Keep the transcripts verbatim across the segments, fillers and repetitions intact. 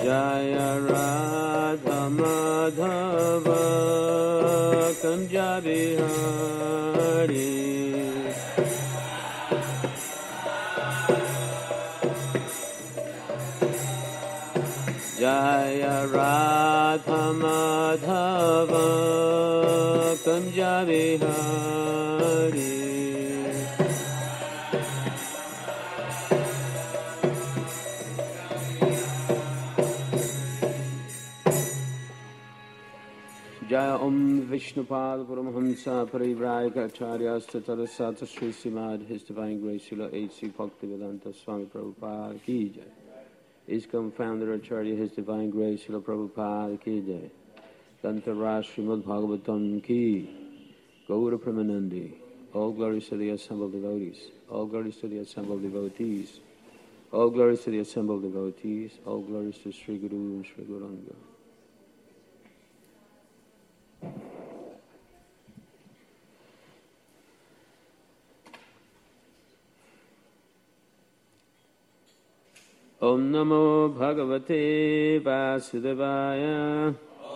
Jaya Radha Madhava Kunja Bihari. Jaya Radha Madhava Kunja Bihari. Jaya Om Vishnupad Paramahamsa Parivrayaka Acharyas Tatarasata Sri Srimad His Divine Grace Srila H C Bhaktivedanta Swami Prabhupada Ki Jai. ISKCON Founder Acharya His Divine Grace Srila Prabhupada Ki Jai. Dantara Srimad Bhagavatam Ki. Gaura Pramanandi. All glories to the assembled devotees. All glories to the assembled devotees. All glories to the assembled devotees. All glories to Sri Guru and Sri Gauranga. Om Namo Bhagavate Vasudevaya.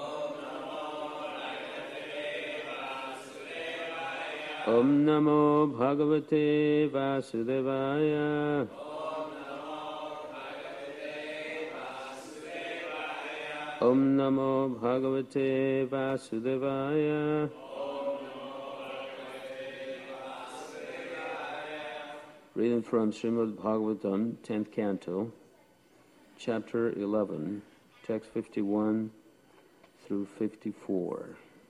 Om Namo Bhagavate Vasudevaya. Om Namo Bhagavate Vasudevaya. Reading from Srimad Bhagavatam, tenth Canto, Chapter eleven, Text fifty-one through fifty-four.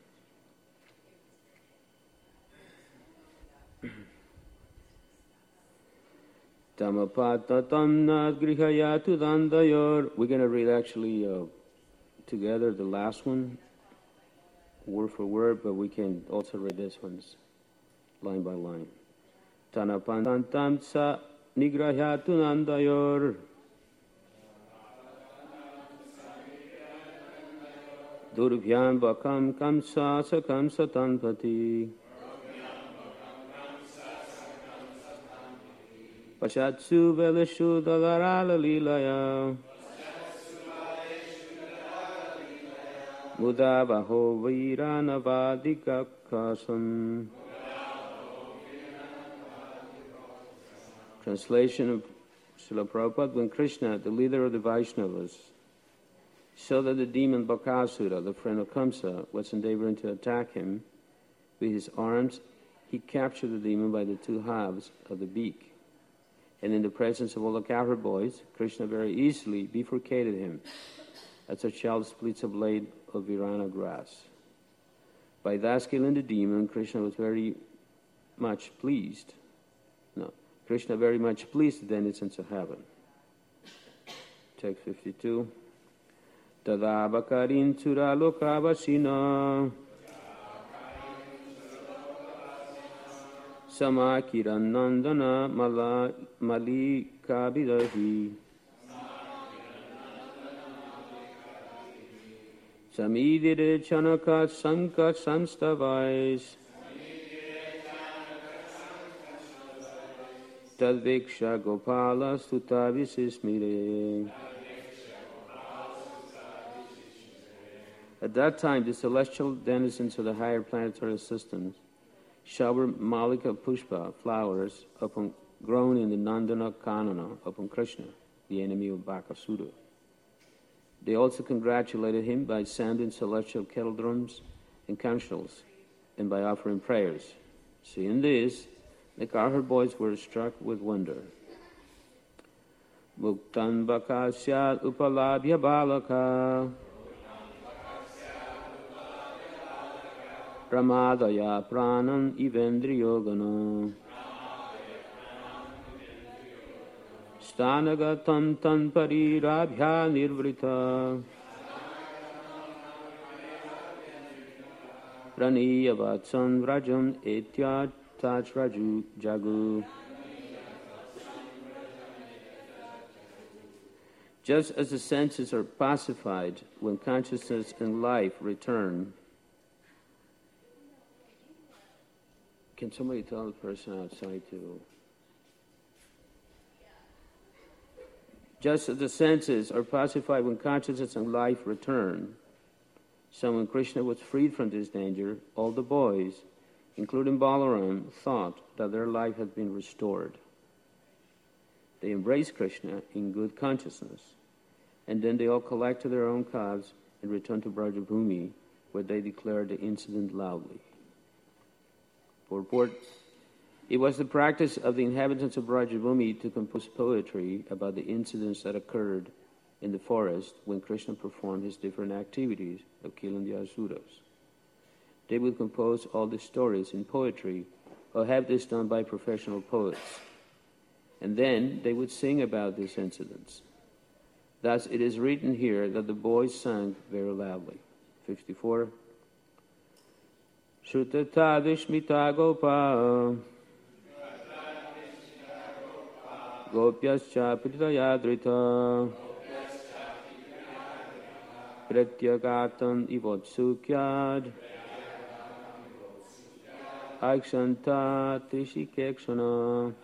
Tamapatatam nadgrihayatu dandayor. We're going to read actually uh, together the last one, word for word, but we can also read this one line by line. Tanapantantam sa nigrahayatu nandayor. Durubhyam vakam kamsa sakam satanpati. Pashatsu velishu dalarala lilaya. Mudabaho viranavadikakasam. Translation of Srila Prabhupada. When Krishna, the leader of the Vaishnavas, saw that the demon Bakasura, the friend of Kamsa, was endeavoring to attack him with his arms, he captured the demon by the two halves of the beak. And in the presence of all the cowherd boys, Krishna very easily bifurcated him, as a child splits a blade of virana grass. By thus killing the demon, Krishna was very much pleased. No, Krishna very much pleased the denizens of heaven. Text fifty-two. Tada bakarin tura lokavasina Samakiran nandana mala malika bidahi Samidire chanaka sanka samstavais Tadviksha gopala stutavisismire. At that time, the celestial denizens of the higher planetary systems shower Malika Pushpa, flowers, upon grown in the Nandana Kanana, upon Krishna, the enemy of Bakasura. They also congratulated him by sounding celestial kettle drums and conch shells, and by offering prayers. Seeing this, the cowherd boys were struck with wonder. Muktan Bakasyat Upalabhya Balaka Ramadaya Pranam Ivendriyogana Stanagatam Tan Parirabhya Nirvrita Praniya Vatsan Vrajam Etyat Tajraju Jagu. Just as the senses are pacified when consciousness and life return. Can somebody tell the person outside to... Just as the senses are pacified when consciousness and life return, so when Krishna was freed from this danger, all the boys, including Balaram, thought that their life had been restored. They embraced Krishna in good consciousness, and then they all collected their own calves and returned to Brajabhumi, where they declared the incident loudly. Purport: it was the practice of the inhabitants of Brajabhumi to compose poetry about the incidents that occurred in the forest when Krishna performed his different activities of killing the asuras. They would compose all the stories in poetry or have this done by professional poets. And then they would sing about these incidents. Thus it is written here that the boys sang very loudly. fifty-four. Shrutata vishmita gopa Gopyascha pritayadrita Pratyagatam ivotsukyad Aikshanta trishikekshana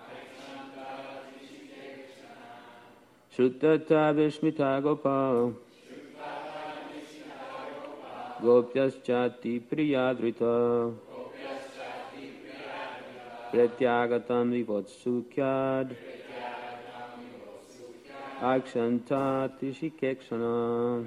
Shrutata vishmita gopa Gopyaschati priyadrita Pratyagatam ivotsukyad Aikshanta trishikekshana.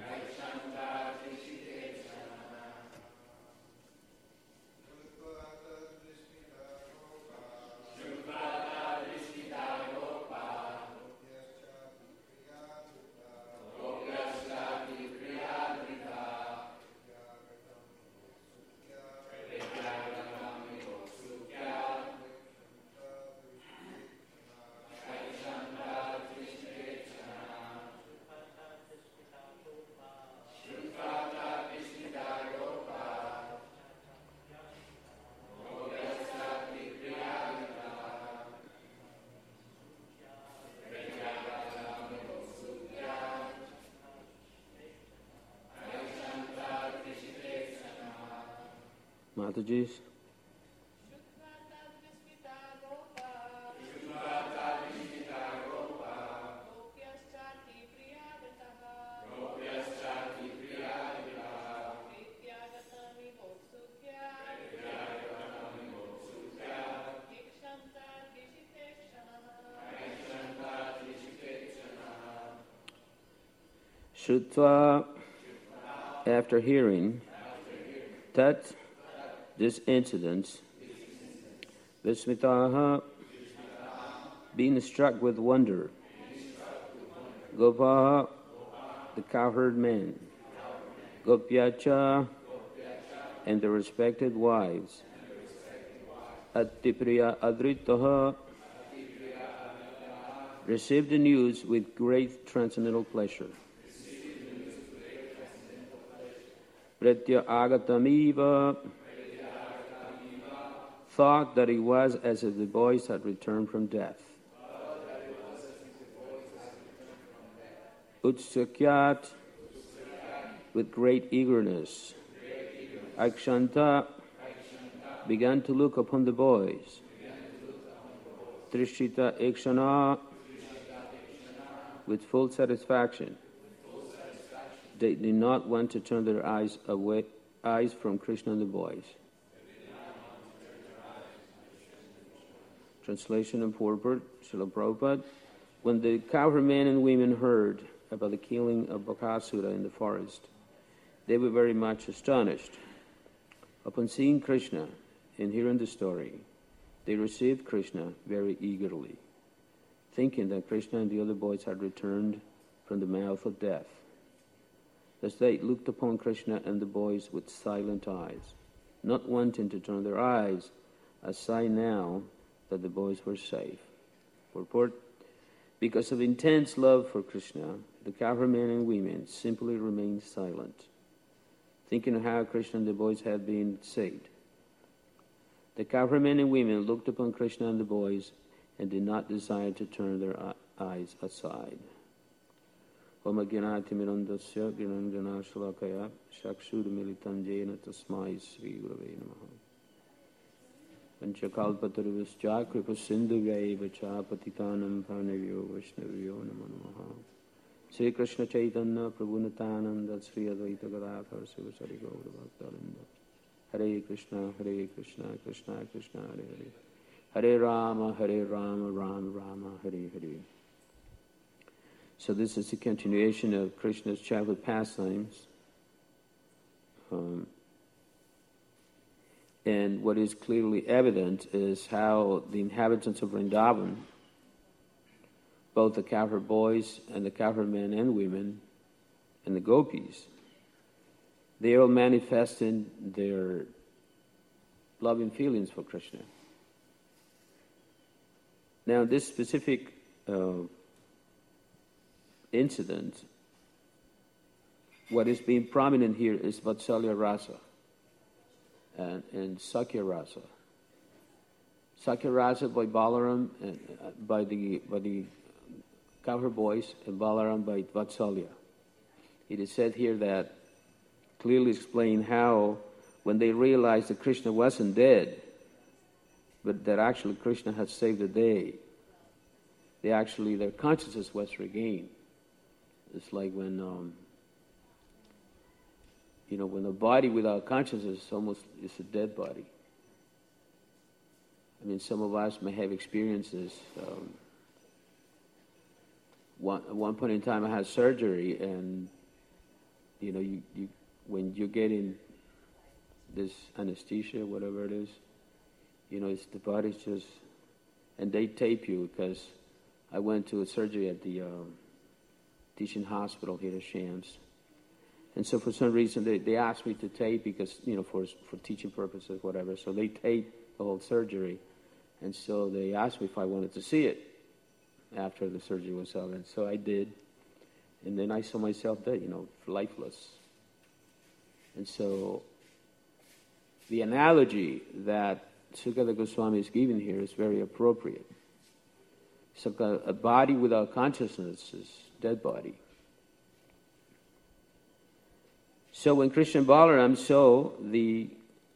Mataji's. Shrutva, after hearing, tat, this incident, Vismitaha, being struck with wonder, Gopaha, the cowherd men, Gopyacha, and the respected wives, Atipriya Adritaha, received the news with great transcendental pleasure. Pratya Agatamiva, thought that it was as if the boys had returned from death. Utsakyat, with great eagerness. Akshanta, began to look upon the boys. Trishita Ekshana, with full satisfaction. They did not want to turn their eyes away, eyes from Krishna and the boys. Translation and purport, Srila Prabhupada. When the cowherd men and women heard about the killing of Bakasura in the forest, they were very much astonished. Upon seeing Krishna and hearing the story, they received Krishna very eagerly, thinking that Krishna and the other boys had returned from the mouth of death. Thus they looked upon Krishna and the boys with silent eyes, not wanting to turn their eyes, as sign now that the boys were safe. Purport: because of intense love for Krishna, the cowherd men and women simply remained silent, thinking of how Krishna and the boys had been saved. The cowherd men and women looked upon Krishna and the boys and did not desire to turn their eyes aside. Om Agyanati Mirandasya Gyananjana Shalakaya Shakshur Militam Jena Tasmai Sri Gurave Namaha. Panchakalpatarvascha Kripa Sindhu Vyaiva Cha Patitanam Panavyo Vaishnavyo Namo Namaha. Sri Krishna Chaitanya Prabhu Nityananda Sri Advaita Gadadhar Sivasari Gaura Bhaktarinda. Hare Krishna, Hare Krishna, Krishna Krishna, Hare Hare. Hare Rama, Hare Rama, Rama Rama, Hare Hare. So this is a continuation of Krishna's childhood pastimes. Um, and what is clearly evident is how the inhabitants of Vrindavan, both the cowherd boys and the cowherd men and women and the gopis, they all manifested their loving feelings for Krishna. Now, this specific uh, incident, what is being prominent here is Vatsalya Rasa and, and Sakya Rasa. Sakya Rasa by Balaram and uh, by the by the cowherd boys, and Balaram by Vatsalya. It is said here that clearly explain how when they realized that Krishna wasn't dead, but that actually Krishna had saved the day, they actually, their consciousness was regained. It's like when, um, you know, when a body without consciousness is almost is a dead body. I mean, some of us may have experiences. Um, one, at one point in time, I had surgery, and you know, you, you when you get in this anesthesia, whatever it is, you know, it's the body's just, and they tape you, because I went to a surgery at the um, teaching hospital here at Shams. And so for some reason, they, they asked me to tape because, you know, for for teaching purposes, whatever. So they taped the whole surgery. And so they asked me if I wanted to see it after the surgery was over. And so I did. And then I saw myself dead, you know, lifeless. And so the analogy that Sukadeva Goswami is giving here is very appropriate. So a, a body without consciousness is a dead body. So when Krishna and Balaram saw the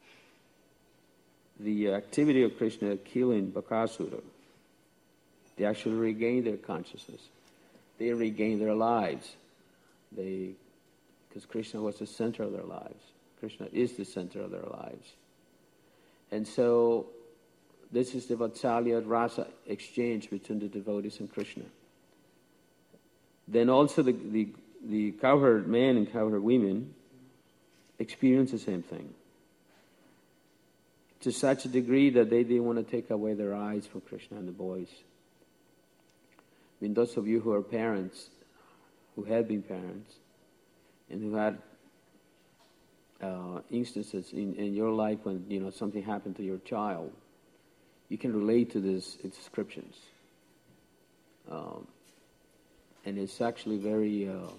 the activity of Krishna killing Bakasura, they actually regained their consciousness. They regained their lives. They, because Krishna was the center of their lives. Krishna is the center of their lives. And so this is the Vatsalya Rasa exchange between the devotees and Krishna. Then also the, the, the cowherd men and cowherd women experience the same thing, to such a degree that they didn't want to take away their eyes from Krishna and the boys. I mean, those of you who are parents, who have been parents, and who had uh, instances in, in your life when, you know, something happened to your child, you can relate to these descriptions. Um, and it's actually very, uh,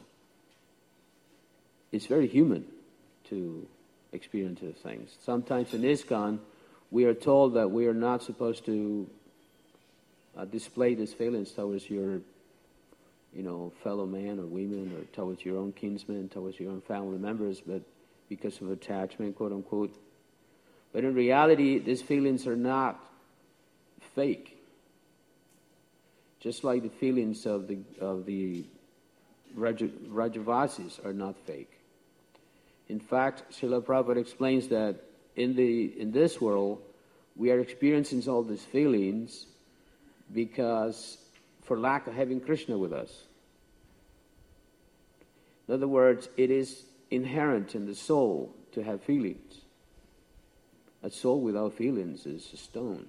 it's very human to experience those things. Sometimes in ISKCON, we are told that we are not supposed to uh, display these feelings towards your, you know, fellow man or women, or towards your own kinsmen, towards your own family members, but because of attachment, quote unquote. But in reality, these feelings are not fake. Just like the feelings of the of the Raj- Rajavasis are not fake. In fact, Srila Prabhupada explains that in the in this world, we are experiencing all these feelings because for lack of having Krishna with us. In other words, it is inherent in the soul to have feelings. A soul without feelings is a stone.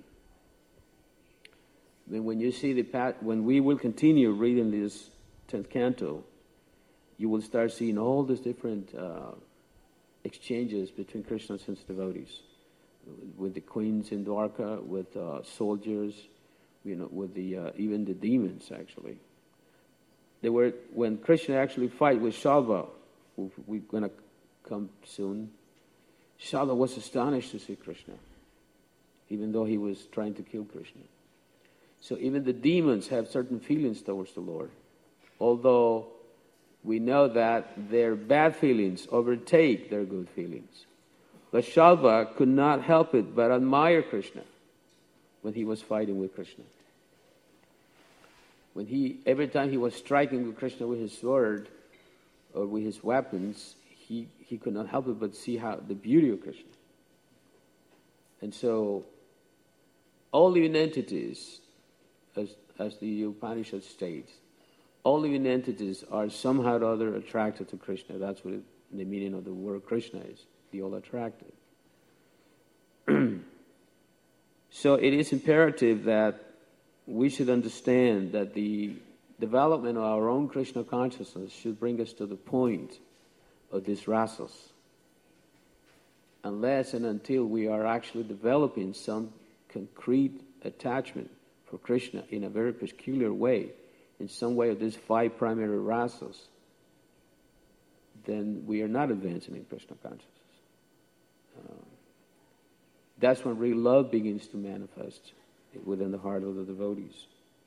I mean, when you see the pat, when we will continue reading this tenth canto, you will start seeing all these different uh, exchanges between Krishna and his devotees, with the queens in Dwarka, with uh, soldiers, you know, with the uh, even the demons. Actually, they were when Krishna actually fight with Shalva, who we're going to come soon. Shalva was astonished to see Krishna, even though he was trying to kill Krishna. So even the demons have certain feelings towards the Lord, although we know that their bad feelings overtake their good feelings. But Shalva could not help it but admire Krishna when he was fighting with Krishna. when he, every time he was striking with Krishna with his sword or with his weapons, he, he could not help it but see how the beauty of Krishna. And so, all living entities, as, as the Upanishad states, all living entities are somehow or other attracted to Krishna. That's what it, the meaning of the word Krishna is, the all attracted. So it is imperative that we should understand that the development of our own Krishna consciousness should bring us to the point of these rasas. Unless and until we are actually developing some concrete attachment for Krishna in a very peculiar way, in some way of these five primary rasas, then we are not advancing in Krishna consciousness. Um, that's when real love begins to manifest within the heart of the devotees.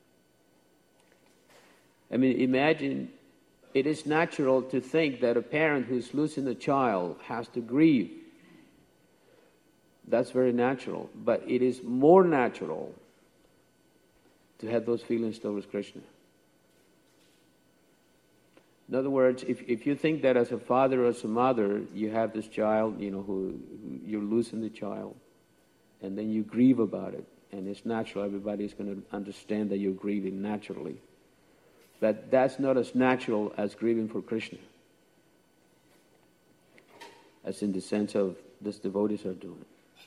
I mean, imagine, it is natural to think that a parent who's losing a child has to grieve. That's very natural. But it is more natural to have those feelings towards Krishna. In other words, if, if you think that as a father or as a mother, you have this child, you know, who, who you're losing the child, and then you grieve about it, and it's natural, everybody's going to understand that you're grieving naturally. But that's not as natural as grieving for Krishna, as in the sense of these devotees are doing.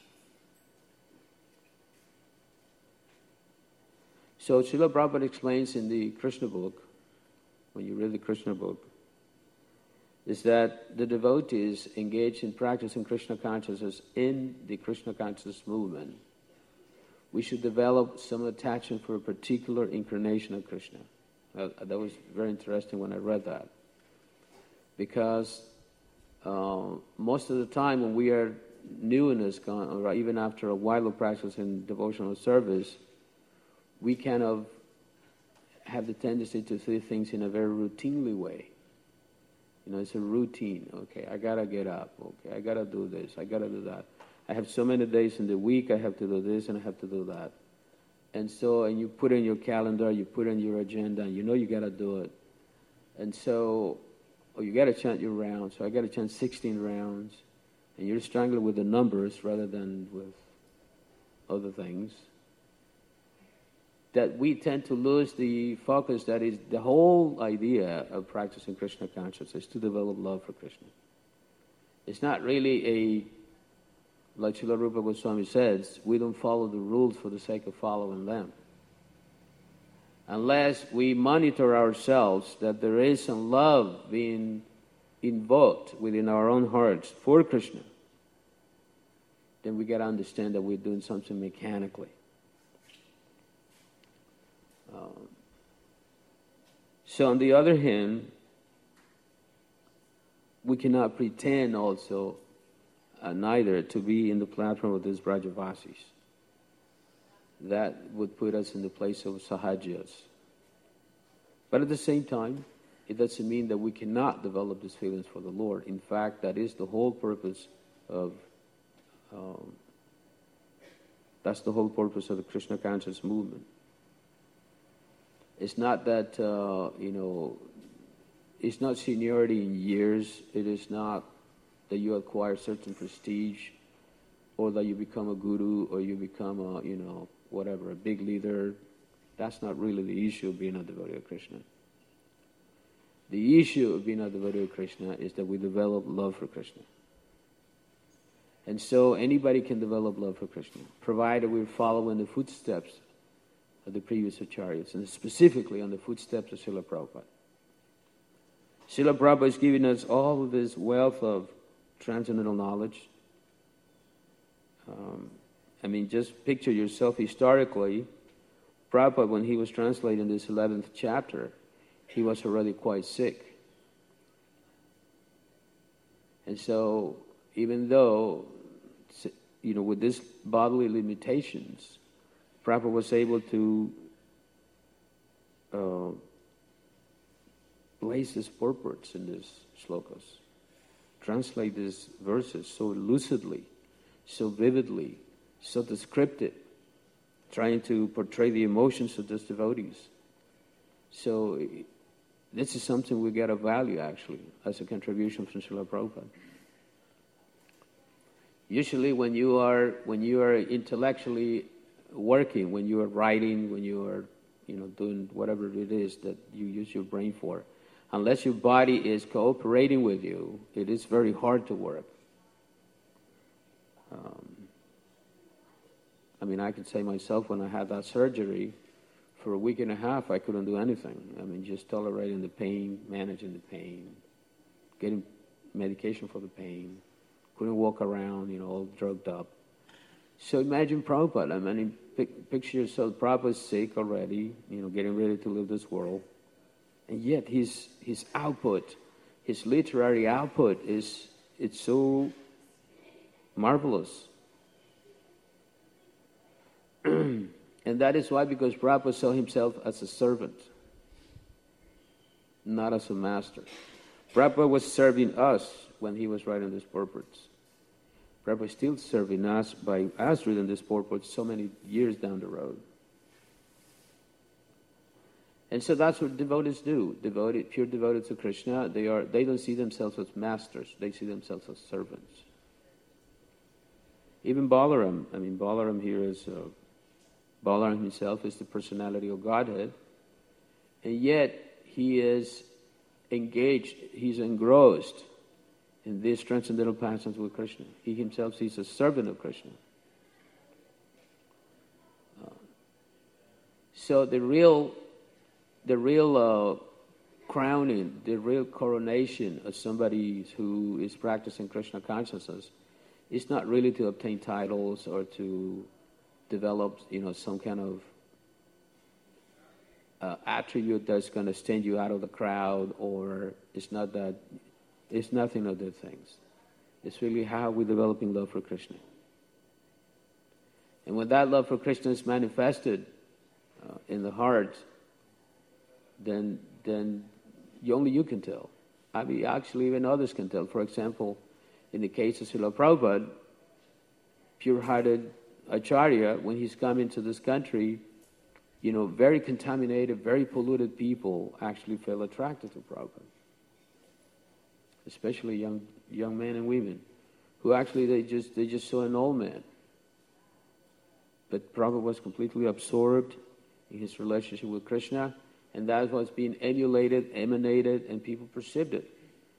So Srila Prabhupada explains in the Krishna book, when you read the Krishna book, is that the devotees engaged in practicing Krishna consciousness in the Krishna consciousness movement, we should develop some attachment for a particular incarnation of Krishna. Uh, that was very interesting when I read that. Because uh, most of the time when we are new in this, or even after a while of practice in devotional service, we kind of have the tendency to see things in a very routinely way. You know, it's a routine. Okay, I gotta get up. Okay, I gotta do this. I gotta do that. I have so many days in the week. I have to do this and I have to do that. And so, and you put in your calendar, you put in your agenda, and you know you gotta do it. And so, oh, you gotta chant your rounds. So I gotta chant sixteen rounds, and you're struggling with the numbers rather than with other things. That we tend to lose the focus that is the whole idea of practicing Krishna consciousness, to develop love for Krishna. It's not really a, like Srila Rupa Goswami says, we don't follow the rules for the sake of following them. Unless we monitor ourselves that there is some love being invoked within our own hearts for Krishna, then we got to understand that we're doing something mechanically. Um, so on the other hand, we cannot pretend also uh, neither to be in the platform of these Brajavasis. That would put us in the place of Sahajas. But at the same time, it doesn't mean that we cannot develop these feelings for the Lord. In fact, that is the whole purpose of, um, that's the whole purpose of the Krishna conscious movement. It's not that, uh, you know, it's not seniority in years. It is not that you acquire certain prestige, or that you become a guru, or you become a, you know, whatever, a big leader. That's not really the issue of being a devotee of Krishna. The issue of being a devotee of Krishna is that we develop love for Krishna. And so anybody can develop love for Krishna, provided we're following the footsteps of the previous acharyas, and specifically on the footsteps of Srila Prabhupada. Srila Prabhupada is giving us all of this wealth of transcendental knowledge. Um, I mean, just picture yourself historically. Prabhupada, when he was translating this eleventh chapter, he was already quite sick. And so, even though, you know, with these bodily limitations, Prabhupada was able to uh, place his purports in these slokas, translate these verses so lucidly, so vividly, so descriptive, trying to portray the emotions of these devotees. So this is something we get a value, actually, as a contribution from Srila Prabhupada. Usually when you are when you are intellectually working, when you are writing, when you are you know doing whatever it is that you use your brain for, unless your body is cooperating with you, it is very hard to work. Um, I mean, I could say myself, when I had that surgery, for a week and a half, I couldn't do anything. I mean, just tolerating the pain, managing the pain, getting medication for the pain. Couldn't walk around, you know, all drugged up. So imagine Prabhupada. I mean, picture yourself, Prabhupada's sick already, you know, getting ready to leave this world. And yet his his output, his literary output is, it's so marvelous. And that is why, because Prabhupada saw himself as a servant, not as a master. Prabhupada was serving us when he was writing these purports. Prabhupada is still serving us by us reading these purports so many years down the road. And so that's what devotees do. Devoted, pure devotees to Krishna, they are they don't see themselves as masters, they see themselves as servants. Even Balaram, I mean Balaram here is, uh, Balaram himself is the personality of Godhead, and yet he is engaged, he's engrossed in these transcendental passions with Krishna. He himself sees a servant of Krishna. Uh, so the real, the real uh, crowning, the real coronation of somebody who is practicing Krishna consciousness is not really to obtain titles or to develop, you know, some kind of uh, attribute that's going to stand you out of the crowd, or it's not that. It's nothing of those things. It's really how we're developing love for Krishna. And when that love for Krishna is manifested uh, in the heart, then then you, only you can tell. I mean, actually, even others can tell. For example, in the case of Srila Prabhupada, pure-hearted Acharya, when he's coming to this country, you know, very contaminated, very polluted people actually feel attracted to Prabhupada. Especially young young men and women, who actually they just they just saw an old man. But Prabhupada was completely absorbed in his relationship with Krishna, and that was being emulated, emanated, and people perceived it.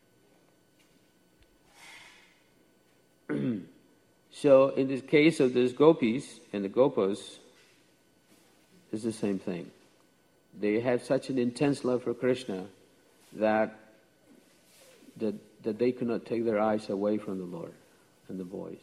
So in this case of these gopis and the gopas, it's the same thing. They have such an intense love for Krishna that That, that they could not take their eyes away from the Lord and the boys.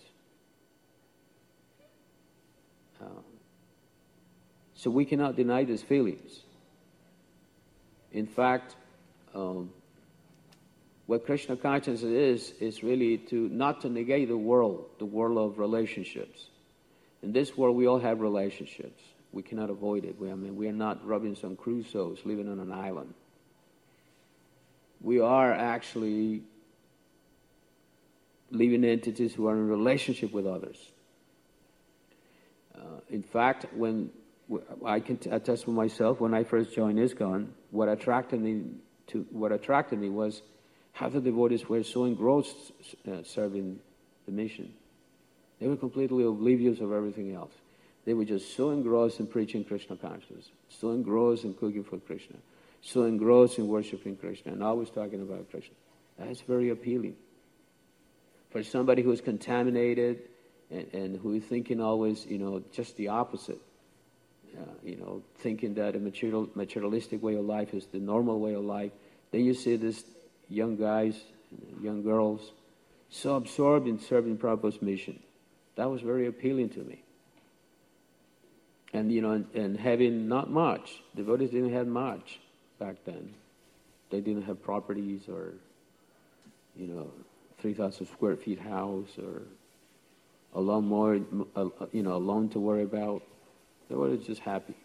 Um, so we cannot deny these feelings. In fact, um, what Krishna consciousness is, is really to not to negate the world, the world of relationships. In this world, we all have relationships. We cannot avoid it. We, I mean, we are not Robinson Crusoes living on an island. We are actually living entities who are in relationship with others. Uh, in fact, when I can attest for myself, when I first joined ISKCON, what attracted me to what attracted me was how the devotees were so engrossed uh, serving the mission. They were completely oblivious of everything else. They were just so engrossed in preaching Krishna consciousness, so engrossed in cooking for Krishna, so engrossed in worshiping Krishna, and always talking about Krishna. That's very appealing. For somebody who is contaminated and, and who is thinking always, you know, just the opposite, uh, you know, thinking that a material, materialistic way of life is the normal way of life, then you see these young guys, young girls, so absorbed in serving Prabhupada's mission. That was very appealing to me. And, you know, and, and having not much, devotees didn't have much back then. They didn't have properties or, you know, three thousand square feet house or a lawn more, you know, a loan to worry about. They were just happy.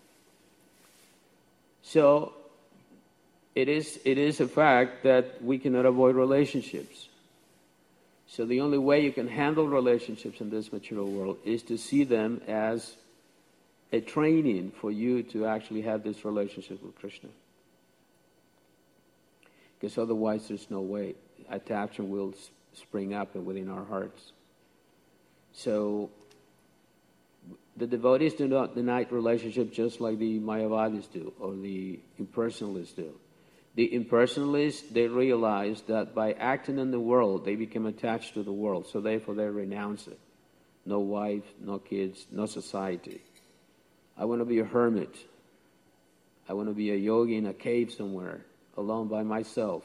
So it is it is a fact that we cannot avoid relationships. So the only way you can handle relationships in this material world is to see them as a training for you to actually have this relationship with Krishna. because otherwise there's no way. Attachment will s- spring up within our hearts. So the devotees do not deny relationship just like the Mayavadis do or the impersonalists do. The impersonalists, they realize that by acting in the world, they become attached to the world, so therefore they renounce it. No wife, no kids, no society. I want to be a hermit. I want to be a yogi in a cave somewhere, alone by myself.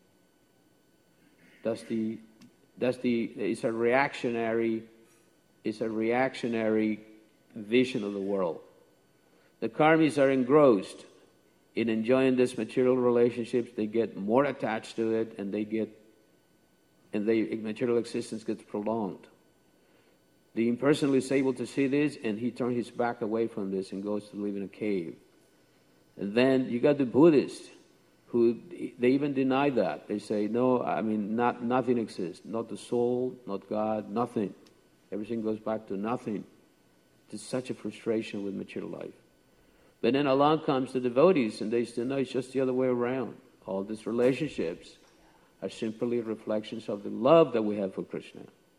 That's the, that's the, it's a reactionary, it's a reactionary vision of the world. The karmis are engrossed in enjoying these material relationships. They get more attached to it, and they get, and they material existence gets prolonged. The impersonal is able to see this, and he turns his back away from this and goes to live in a cave. And then you got the Buddhists, who they even deny that. They say, no, I mean, not nothing exists. Not the soul, not God, nothing. Everything goes back to nothing. It's such a frustration with material life. But then along comes the devotees, and they say, no, it's just the other way around. All these relationships are simply reflections of the love that we have for Krishna.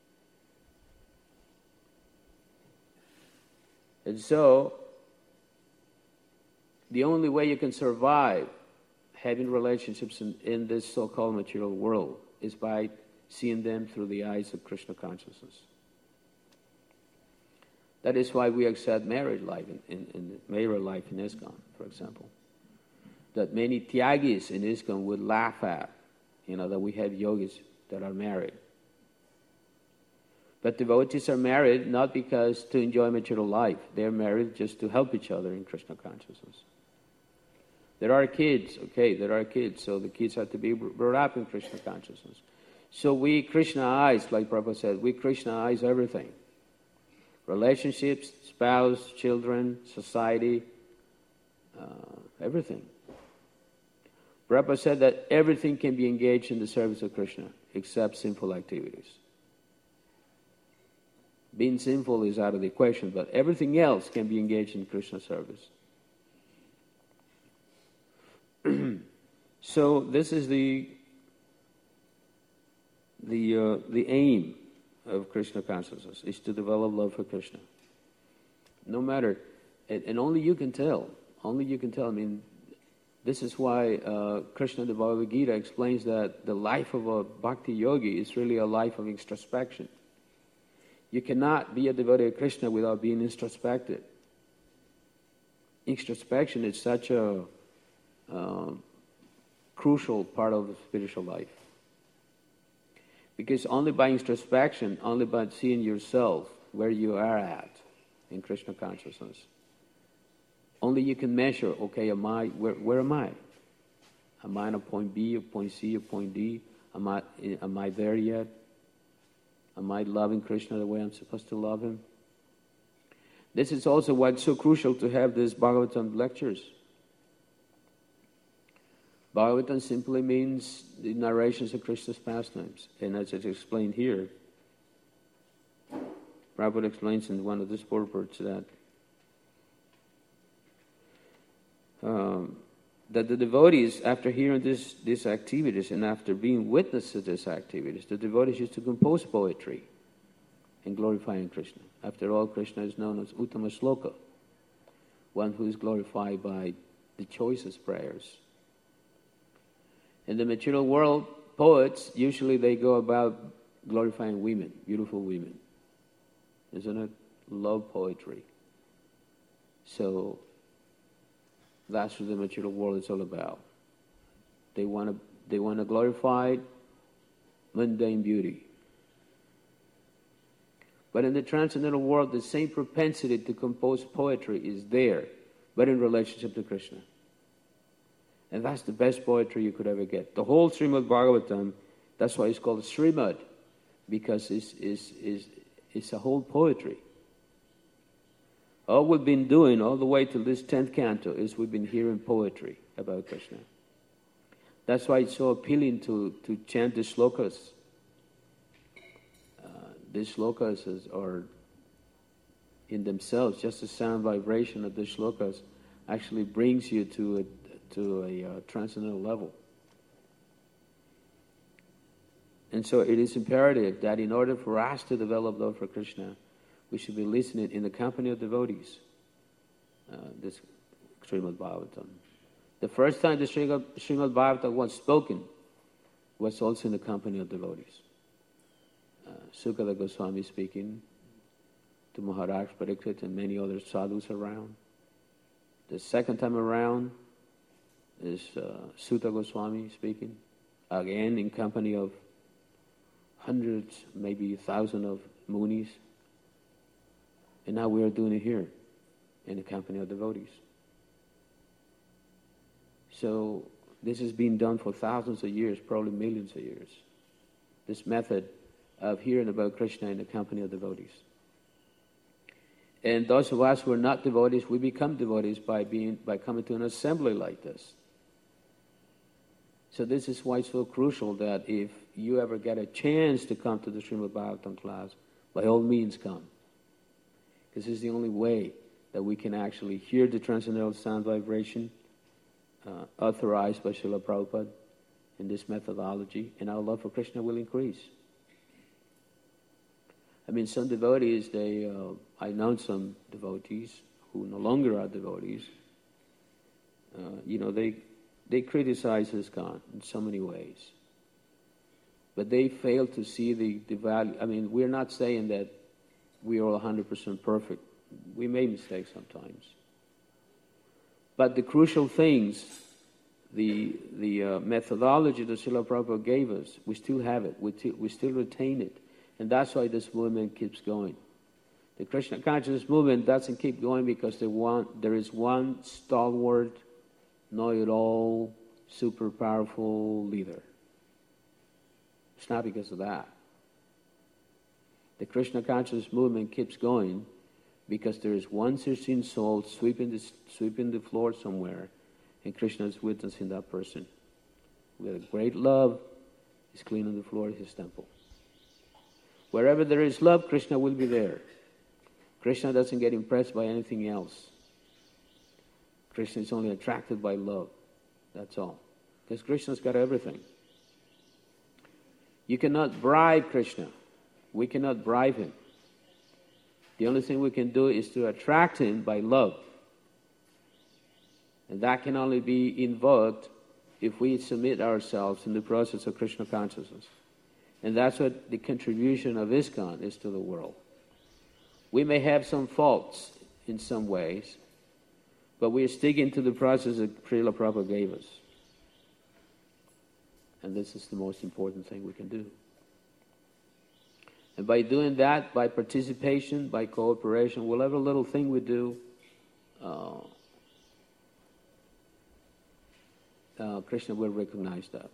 And so, the only way you can survive having relationships in, in this so-called material world is by seeing them through the eyes of Krishna consciousness. That is why we accept married life in, in, in married life in ISKCON, for example. That many tyagis in ISKCON would laugh at, you know, that we have yogis that are married. But devotees are married not because to enjoy material life. They're married just to help each other in Krishna consciousness. There are kids, okay, there are kids, so the kids have to be brought up in Krishna consciousness. So we Krishna-ize, like Prabhupada said, we Krishna-ize everything. Relationships, spouse, children, society, uh, everything. Prabhupada said that everything can be engaged in the service of Krishna except sinful activities. Being sinful is out of the equation, but everything else can be engaged in Krishna service. So this is the the uh, the aim of Krishna consciousness, is to develop love for Krishna. No matter, and, and only you can tell. Only you can tell. I mean, this is why uh, Krishna, the Bhagavad Gita, explains that the life of a bhakti yogi is really a life of introspection. You cannot be a devotee of Krishna without being introspective. Introspection is such a uh, crucial part of the spiritual life. Because only by introspection, only by seeing yourself where you are at in Krishna consciousness, only you can measure, okay, am I, where, where am I? Am I at a point B, a point C, a point D? Am I, am I there yet? Am I loving Krishna the way I'm supposed to love him? This is also why it's so crucial to have these Bhagavatam lectures. Bhagavatam simply means the narrations of Krishna's pastimes. And as it's explained here, Prabhupada explains in one of these purports that um, that the devotees, after hearing this, these activities and after being witness to these activities, the devotees used to compose poetry in glorifying Krishna. After all, Krishna is known as Uttama Shloka, one who is glorified by the choicest prayers. In the material world, poets, usually they go about glorifying women, beautiful women. Isn't it? Love poetry. So that's what the material world is all about. They want to they want to glorify mundane beauty. But in the transcendental world, the same propensity to compose poetry is there, but in relationship to Krishna. And that's the best poetry you could ever get. The whole Srimad Bhagavatam, that's why it's called Srimad, because it's, it's, it's, it's a whole poetry. All we've been doing all the way to this tenth canto is we've been hearing poetry about Krishna. That's why it's so appealing to, to chant the shlokas. Uh, these shlokas is, are in themselves, just the sound vibration of the shlokas actually brings you to a, to a uh, transcendental level. And so it is imperative that in order for us to develop love for Krishna, we should be listening in the company of devotees. Uh, this Srimad Bhagavatam. The first time the Srimad Bhagavatam was spoken was also in the company of devotees. Uh, Sukadeva Goswami speaking to Maharaj Parikshit and many other sadhus around. The second time around is uh, Sutta Goswami speaking, again in company of hundreds, maybe a thousand of munis. And now we are doing it here in the company of devotees. So this has been done for thousands of years, probably millions of years. This method of hearing about Krishna in the company of devotees. And those of us who are not devotees, we become devotees by being by coming to an assembly like this. So this is why it's so crucial that if you ever get a chance to come to the Srimad Bhagavatam class, by all means come. Because this is the only way that we can actually hear the transcendental sound vibration uh, authorized by Srila Prabhupada in this methodology, and our love for Krishna will increase. I mean, some devotees, they, uh, I know some devotees who no longer are devotees, uh, you know, they they criticize ISKCON in so many ways. But they fail to see the, the value. I mean, we're not saying that we are all one hundred percent perfect. We make mistakes sometimes. But the crucial things, the the uh, methodology that Srila Prabhupada gave us, we still have it. We, t- we still retain it. And that's why this movement keeps going. The Krishna consciousness movement doesn't keep going because they want, there is one stalwart, know-it-all, super powerful leader. It's not because of that. The Krishna consciousness movement keeps going because there is one sincere soul sweeping the, sweeping the floor somewhere, and Krishna is witnessing that person. With a great love, he's cleaning the floor of his temple. Wherever there is love, Krishna will be there. Krishna doesn't get impressed by anything else. Krishna is only attracted by love. That's all. Because Krishna's got everything. You cannot bribe Krishna. We cannot bribe him. The only thing we can do is to attract him by love. And that can only be invoked if we submit ourselves in the process of Krishna consciousness. And that's what the contribution of ISKCON is to the world. We may have some faults in some ways, but we are sticking to the process that Srila Prabhupada gave us. And this is the most important thing we can do. And by doing that, by participation, by cooperation, whatever little thing we do, uh, uh, Krishna will recognize that.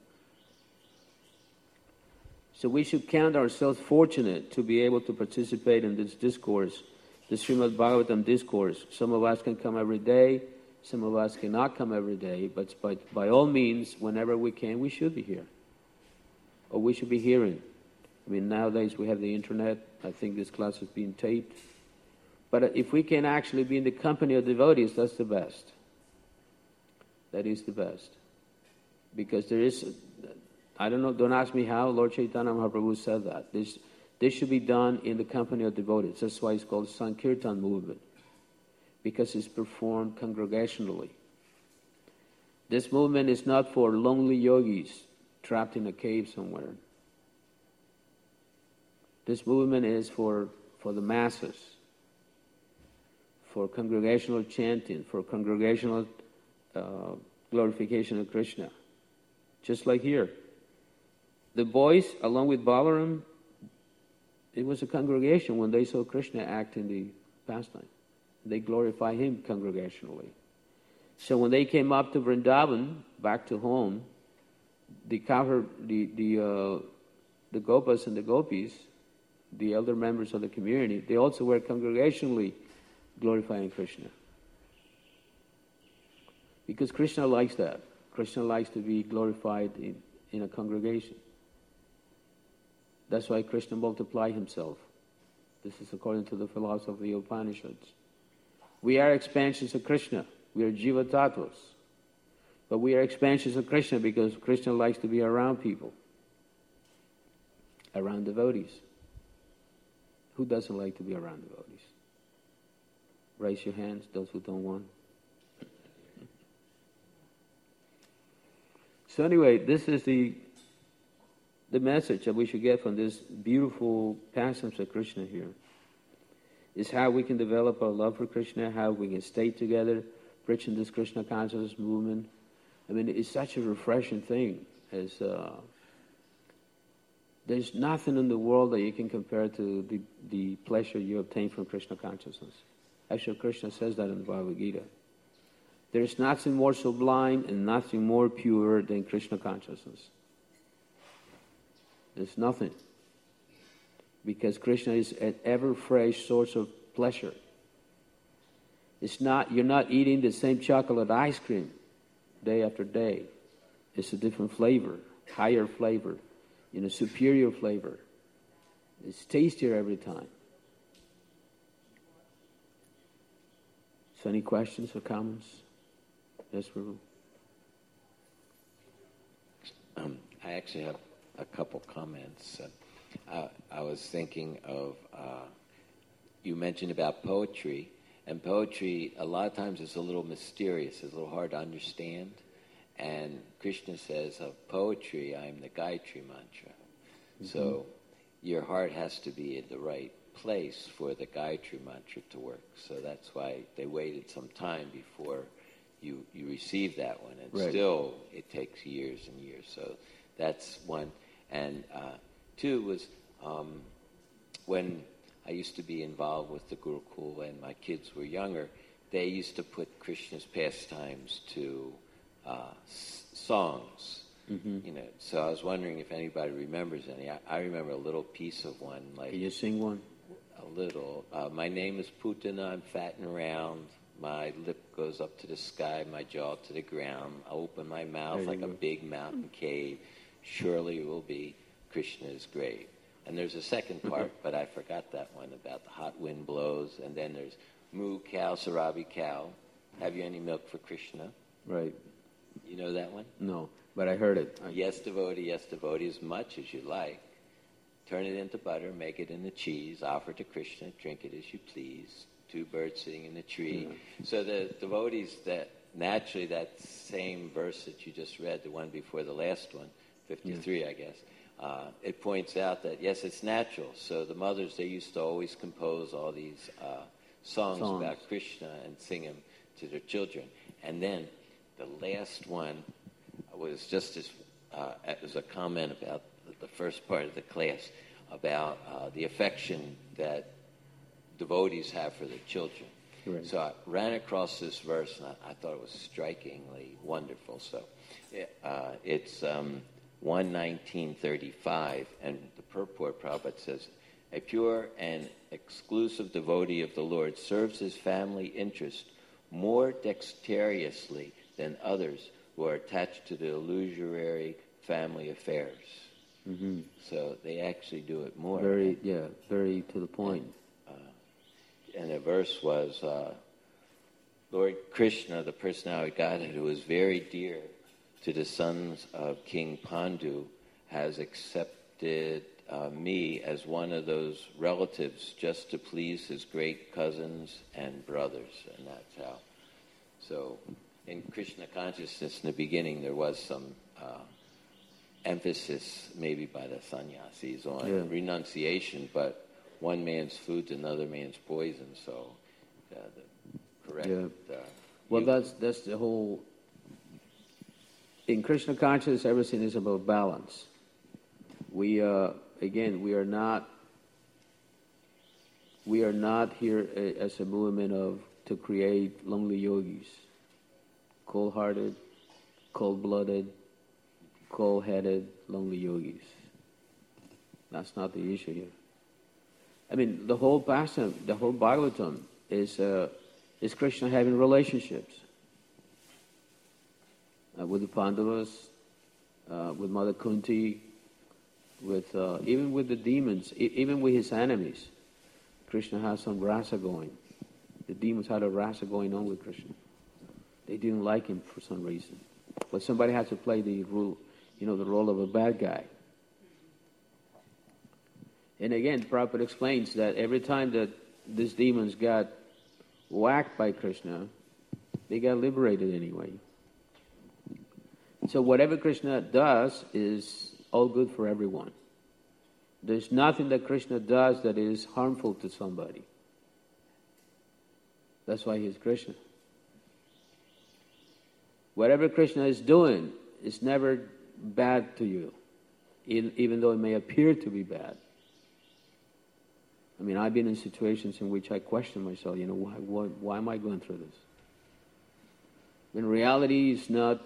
So we should count ourselves fortunate to be able to participate in this discourse, the Srimad Bhagavatam discourse. Some of us can come every day, some of us cannot come every day, but by, by all means, whenever we can, we should be here. Or we should be hearing. I mean, nowadays we have the internet. I think this class is being taped. But if we can actually be in the company of devotees, that's the best. That is the best. Because there is... I don't know, don't ask me how, Lord Chaitanya Mahaprabhu said that. This, this should be done in the company of devotees. That's why it's called Sankirtan movement, because it's performed congregationally. This movement is not for lonely yogis trapped in a cave somewhere. This movement is for, for the masses, for congregational chanting, for congregational uh, glorification of Krishna. Just like here. The boys, along with Balaram, it was a congregation when they saw Krishna act in the pastime. They glorify him congregationally. So when they came up to Vrindavan, back to home, the the the, uh, the Gopas and the Gopis, the elder members of the community, they also were congregationally glorifying Krishna. Because Krishna likes that. Krishna likes to be glorified in, in a congregation. That's why Krishna multiplied himself. This is according to the philosophy of the Upanishads. We are expansions of Krishna. We are Jiva Tattvas. But we are expansions of Krishna because Krishna likes to be around people. around devotees. Who doesn't like to be around devotees? Raise your hands, those who don't want. So anyway, this is the the message that we should get from this beautiful passage of Krishna here. Is how we can develop our love for Krishna, how we can stay together, preaching this Krishna consciousness movement. I mean, it's such a refreshing thing. As uh, there's nothing in the world that you can compare to the, the pleasure you obtain from Krishna consciousness. Actually, Krishna says that in the Bhagavad Gita. There is nothing more sublime and nothing more pure than Krishna consciousness. There's nothing. Because Krishna is an ever-fresh source of pleasure. It's not, you're not eating the same chocolate ice cream day after day. It's a different flavor, higher flavor, you know, superior flavor. It's tastier every time. So any questions or comments? Yes, Prabhu. Um, I actually have a couple comments. Uh, uh, I was thinking of, uh, you mentioned about poetry, and poetry a lot of times is a little mysterious, it's a little hard to understand. And Krishna says, of poetry, I am the Gayatri mantra. Mm-hmm. So your heart has to be in the right place for the Gayatri mantra to work. So that's why they waited some time before you, you receive that one. And right. Still, it takes years and years. So that's one. And uh, two was um, when I used to be involved with the Gurukul when my kids were younger, they used to put Krishna's pastimes to uh, s- songs. Mm-hmm. You know, so I was wondering if anybody remembers any. I, I remember a little piece of one. Like, can you sing one? A little. Uh, my name is Putana. I'm fat and round. My lip goes up to the sky. My jaw to the ground. I open my mouth like go. a big mountain cave. Surely it will be Krishna's grave. And there's a second part, mm-hmm. but I forgot that one about the hot wind blows. And then there's Moo cow, Sarabi cow. Have you any milk for Krishna? Right. You know that one? No, but I heard it. I... Yes, devotee, yes, devotee, as much as you like. Turn it into butter, make it into cheese, offer to Krishna, drink it as you please. Two birds sitting in the tree. Yeah. So the devotees, that naturally that same verse that you just read, the one before the last one, fifty-three, yeah. I guess, uh, it points out that, yes, it's natural. So the mothers, they used to always compose all these uh, songs, songs about Krishna and sing them to their children. And then the last one was just as, uh, it was a comment about the first part of the class, about uh, the affection that devotees have for their children. Right. So I ran across this verse, and I, I thought it was strikingly wonderful. So uh, it's um, one nineteen thirty-five, and the purport Prabhupada says, a pure and exclusive devotee of the Lord serves his family interest more dexterously than others who are attached to the illusory family affairs. Mm-hmm. So they actually do it more. Very, yeah, very to the point. And, uh, and the verse was, uh, Lord Krishna, the personality of Godhead, who is very dear to the sons of King Pandu, has accepted uh, me as one of those relatives just to please his great cousins and brothers. And that's how. So in Krishna consciousness, in the beginning, there was some uh, emphasis maybe by the sannyasis on yeah. renunciation, but one man's food's another man's poison. So uh, the correct. Yeah. Uh, well, that's that's the whole. In Krishna consciousness, everything is about balance. We uh, again, we are not. We are not here as a movement of to create lonely yogis, cold-hearted, cold-blooded, cold-headed, lonely yogis. That's not the issue here. I mean, the whole Bhagavatam, the whole Bhagavatam is uh, is Krishna having relationships uh, with the Pandavas, uh, with Mother Kunti, with uh, even with the demons, e- even with his enemies. Krishna has some rasa going. The demons had a rasa going on with Krishna. They didn't like him for some reason, but somebody had to play the role, you know, the role of a bad guy. And again, Prabhupada explains that every time that these demons got whacked by Krishna, they got liberated anyway. So whatever Krishna does is all good for everyone. There's nothing that Krishna does that is harmful to somebody. That's why he's Krishna. Whatever Krishna is doing is never bad to you, even though it may appear to be bad. I mean, I've been in situations in which I question myself, you know, why, why, why am I going through this? In reality, it's not.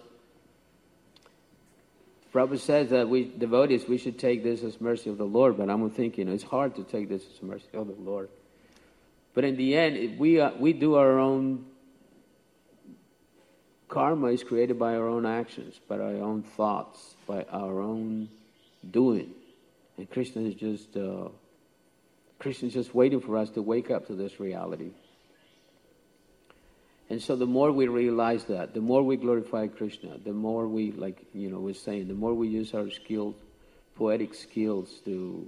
Prabhupada says that we devotees, we should take this as mercy of the Lord, but I'm thinking it's hard to take this as mercy of the Lord. But in the end, if we, uh, we do our own karma is created by our own actions, by our own thoughts, by our own doing. And Krishna is just, uh, Krishna is just waiting for us to wake up to this reality. And so the more we realize that, the more we glorify Krishna, the more we, like, you know, we're saying, the more we use our skills, poetic skills to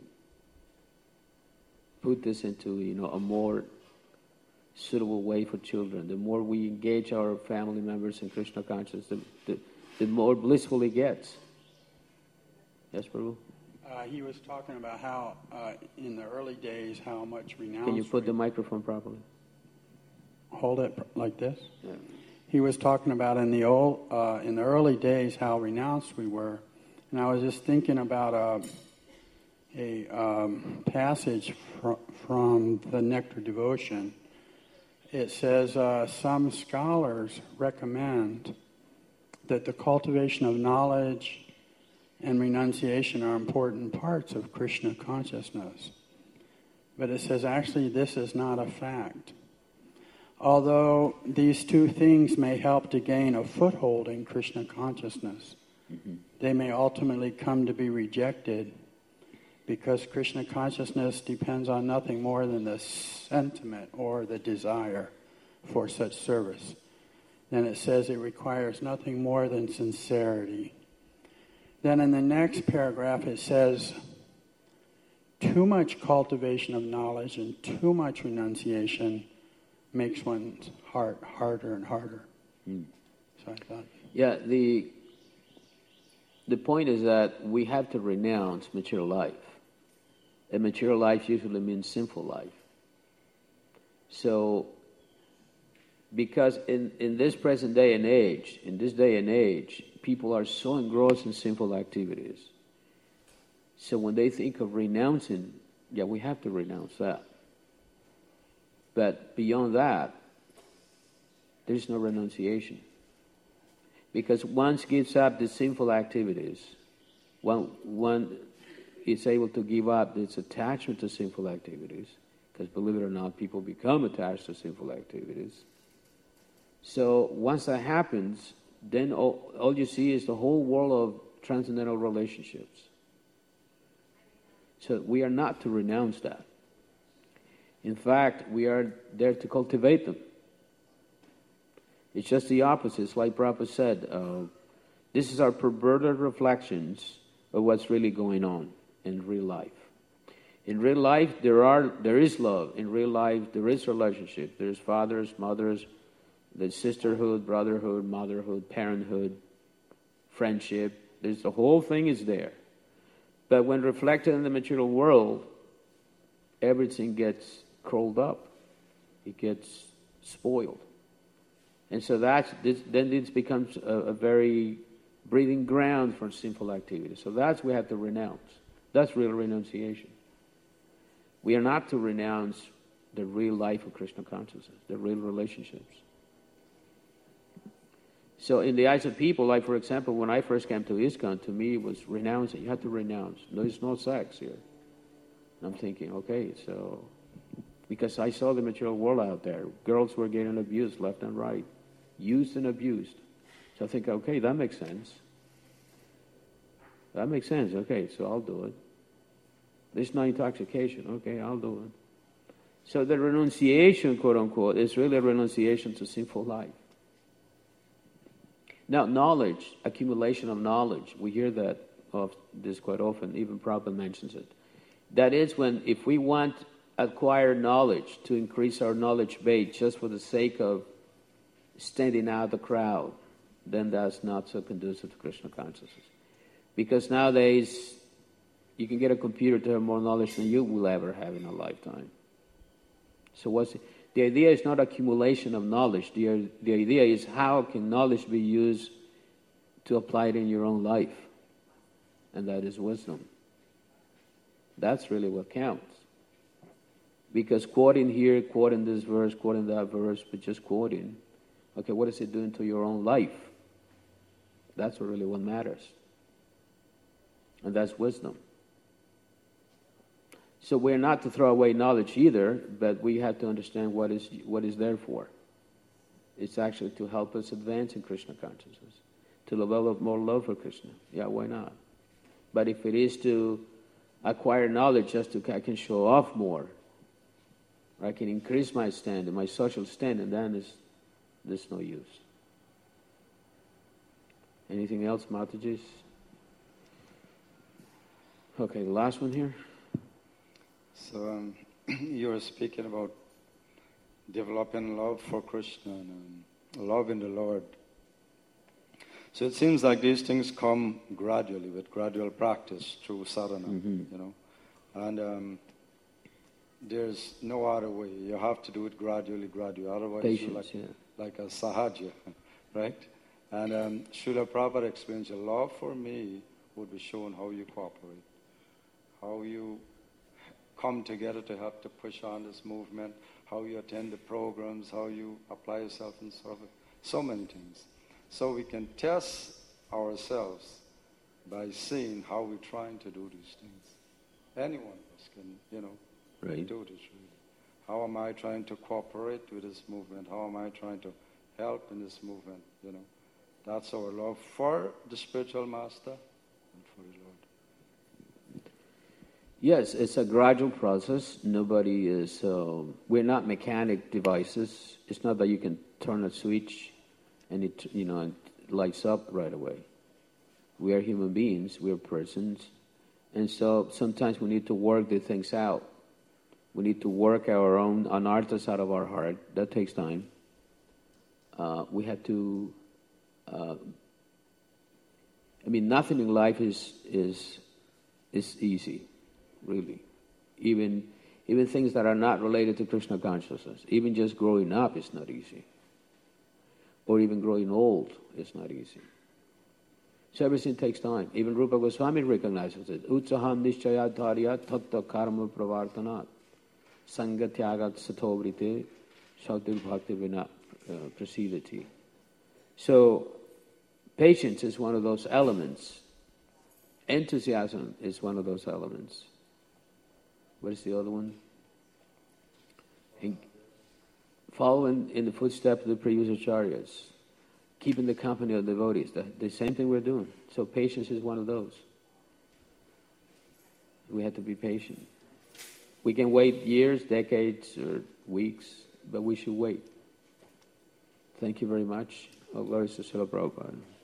put this into, you know, a more suitable way for children, the more we engage our family members in Krishna consciousness, the, the, the more blissful it gets. Yes, Prabhu? Uh, he was talking about how, uh, in the early days, how much renounce... Can you put the microphone properly? Hold it like this? Yeah. He was talking about in the old, uh, in the early days how renounced we were. And I was just thinking about a, a um, passage fr- from the Nectar Devotion. It says, uh, some scholars recommend that the cultivation of knowledge and renunciation are important parts of Krishna consciousness. But it says, actually, this is not a fact. Although these two things may help to gain a foothold in Krishna consciousness, mm-hmm. they may ultimately come to be rejected because Krishna consciousness depends on nothing more than the sentiment or the desire for such service. Then it says it requires nothing more than sincerity. Then in the next paragraph it says, too much cultivation of knowledge and too much renunciation makes one's heart harder and harder. Mm. So I thought... Yeah, the the point is that we have to renounce material life. And material life usually means sinful life. So, because in, in this present day and age, in this day and age, people are so engrossed in sinful activities. So when they think of renouncing, yeah, we have to renounce that. But beyond that, there's no renunciation. Because once gives up the sinful activities, one, one is able to give up its attachment to sinful activities, because believe it or not, people become attached to sinful activities. So once that happens, then all, all you see is the whole world of transcendental relationships. So we are not to renounce that. In fact, we are there to cultivate them. It's just the opposite. It's like Prabhupada said, uh, this is our perverted reflections of what's really going on in real life. In real life, there are there is love. In real life, there is relationship. There's fathers, mothers, there's sisterhood, brotherhood, motherhood, parenthood, friendship. There's the whole thing is there. But when reflected in the material world, everything gets curled up. It gets spoiled. And so that's, this, then this becomes a, a very breeding ground for sinful activity. So that's we have to renounce. That's real renunciation. We are not to renounce the real life of Krishna consciousness, the real relationships. So in the eyes of people, like for example, when I first came to ISKCON, to me it was renouncing. You have to renounce. There's no sex here. And I'm thinking, okay, so... Because I saw the material world out there. Girls were getting abused left and right. Used and abused. So I think, okay, that makes sense. That makes sense. Okay, so I'll do it. There's no intoxication. Okay, I'll do it. So the renunciation, quote unquote, is really a renunciation to sinful life. Now, knowledge, accumulation of knowledge, we hear that of this quite often. Even Prabhupada mentions it. That is when, if we want acquire knowledge to increase our knowledge base just for the sake of standing out the crowd, then that's not so conducive to Krishna consciousness. Because nowadays, you can get a computer to have more knowledge than you will ever have in a lifetime. So what's the, the idea is not accumulation of knowledge. The, the idea is how can knowledge be used to apply it in your own life. And that is wisdom. That's really what counts. Because quoting here, quoting this verse, quoting that verse, but just quoting, okay, what is it doing to your own life? That's what really what matters. And that's wisdom. So we're not to throw away knowledge either, but we have to understand what is what is there for. It's actually to help us advance in Krishna consciousness, to develop more love for Krishna. Yeah, why not? But if it is to acquire knowledge just to I can show off more, or I can increase my standing, my social standing, then it's, there's no use. Anything else, Mataji? Okay, the last one here. So um, you were speaking about developing love for Krishna and um, love in the Lord. So it seems like these things come gradually, with gradual practice through sadhana, mm-hmm. you know. And um, there's no other way. You have to do it gradually, gradually. Otherwise, Patience, you're like, yeah. like a sahaja, right? And um, Srila Prabhupada explains, your love for me would be shown how you cooperate, how you come together to help to push on this movement, how you attend the programs, how you apply yourself in service, so many things. So we can test ourselves by seeing how we're trying to do these things. Any one of us can, you know, right. do this really. How am I trying to cooperate with this movement? How am I trying to help in this movement, you know? That's our love for the spiritual master and for the Lord. Yes, it's a gradual process. Nobody is, uh, we're not mechanic devices. It's not that you can turn a switch and it, you know, it lights up right away. We are human beings, we are persons. And so sometimes we need to work the things out. We need to work our own anarthas out of our heart. That takes time. Uh, we have to, uh, I mean, nothing in life is is is easy. Really, even even things that are not related to Krishna consciousness, even just growing up is not easy, or even growing old is not easy. So everything takes time. Even Rupa Goswami recognizes it. Utsaham nishchayat dharyat tatta karma pravartanat sangatyagat satovrite shautir bhakti vina prasidati. So patience is one of those elements. Enthusiasm is one of those elements. What is the other one? And following in the footsteps of the previous acharyas, keeping the company of devotees, the, the same thing we're doing. So patience is one of those. We have to be patient. We can wait years, decades, or weeks, but we should wait. Thank you very much. Oh, glory to Srila Prabhupada.